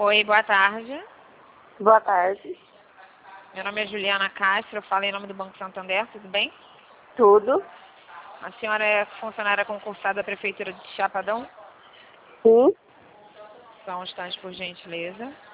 Oi, boa tarde. Boa tarde. Meu nome é Juliana Castro, eu falo em nome do Banco Santander, tudo bem? Tudo? A senhora é funcionária concursada da Prefeitura de Chapadão? Sim. Só um instante, por gentileza.